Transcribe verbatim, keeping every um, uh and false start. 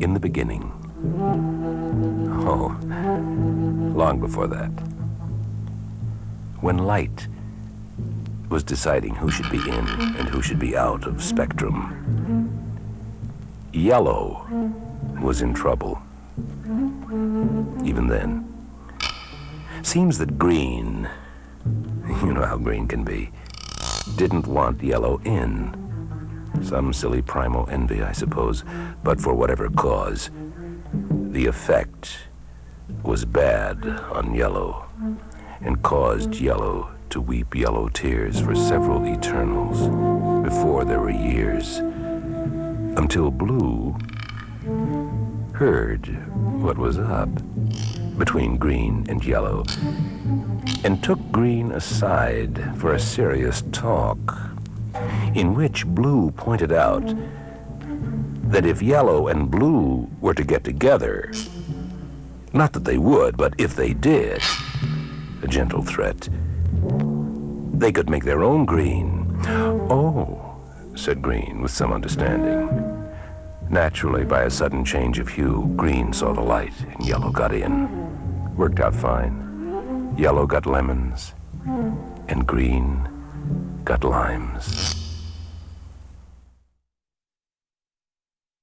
in the beginning. Oh, long before that. When light was deciding who should be in and who should be out of spectrum, yellow was in trouble. Even then. Seems that green, you know how green can be, didn't want yellow in. Some silly primal envy, I suppose, but for whatever cause, the effect was bad on yellow and caused yellow to weep yellow tears for several eternals before there were years, until blue heard what was up between green and yellow and took green aside for a serious talk, in which blue pointed out that if yellow and blue were to get together, not that they would, but if they did, a gentle threat, they could make their own green. Oh, said Green with some understanding. Naturally, by a sudden change of hue, green saw the light and yellow got in. Worked out fine. Yellow got lemons and green got limes.